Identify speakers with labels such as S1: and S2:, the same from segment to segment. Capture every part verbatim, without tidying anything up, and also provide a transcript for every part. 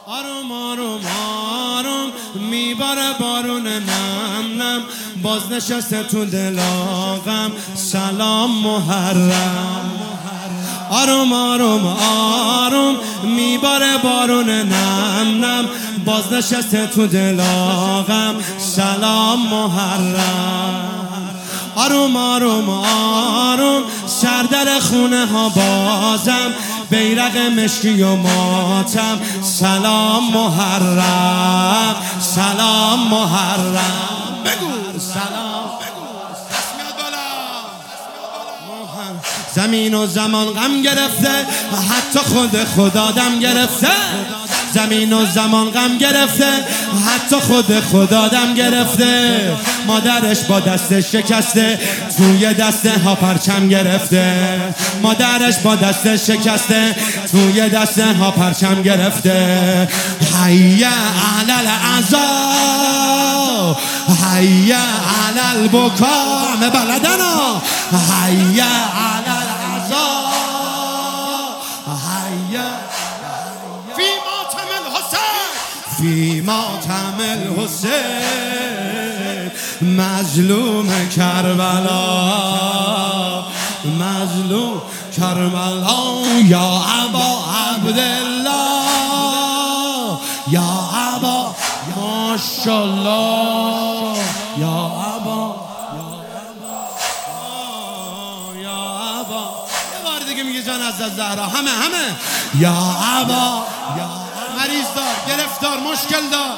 S1: آروم آروم آروم میباره بارون نم نم، باز نشسته تو دلاغم سلام محرم. آروم آروم آروم میباره بارون نم نم، باز نشسته تو دلاغم سلام محرم. آروم آروم آروم سردر خونه ها بازم، بیرق مشکی و ماتم سلام محرم سلام محرم. بگو سلام زمین و زمان غم گرفته، حتی خود خدا دم گرفته. زمین و زمان غم گرفته، حتی خود خدا دم گرفته. مادرش با دست شکسته، توی دسته ها پرچم گرفته. مادرش با دست شکسته، توی دسته ها پرچم گرفته. حی علی العزا حی علی البکا، همه بلدنا. حی علی العزا حی فی ماتم الحسین فی ماتم الحسین، مظلوم کربلا مظلوم کربلا. یا ابا عبدالله یا ابا ماشاءالله یا ابا یا ابا. یه بار دیگه میگه جان از زهرا همه همه. یا ابا مریض دار، گرفتار، مشکل دار.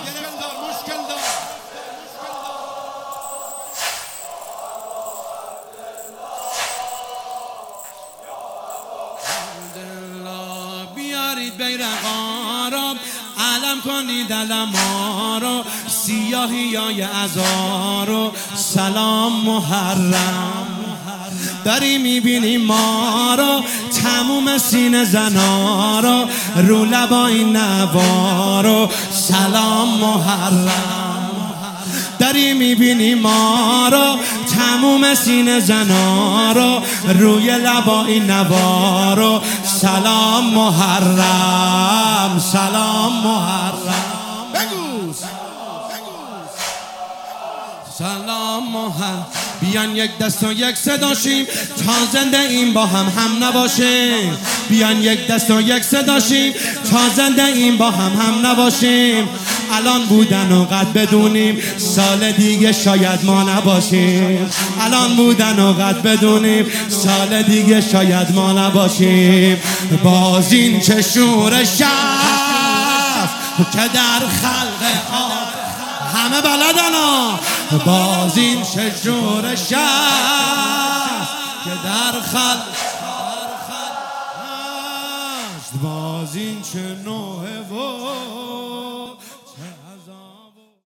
S1: بیارید بیرق آرام، علم کنید علم آرام، سیاهی های ازارو سلام محرم. داری میبینی ما رو، تموم سینه زنا رو، رو لبای نوا رو سلام محرم. داری میبینی ما رو، تموم سینه زنا رو، روی لبای نوا رو سلام محرم سلام محرم. بگو سلام محرم. بیان یک دست و یک صداشیم، تا زنده این با هم هم نباشیم. بیان یک دست و یک صداشیم، تا زنده این با هم هم نباشیم. الان بودن و قد بدونیم، سال دیگه شاید ما نباشیم. الان بودن و قد بدونیم، سال دیگه شاید ما نباشیم. باز این چه شور شف که در خلق آب، همه بلدنا. باز این چه شور شف که در خلق، باز این چه نوع و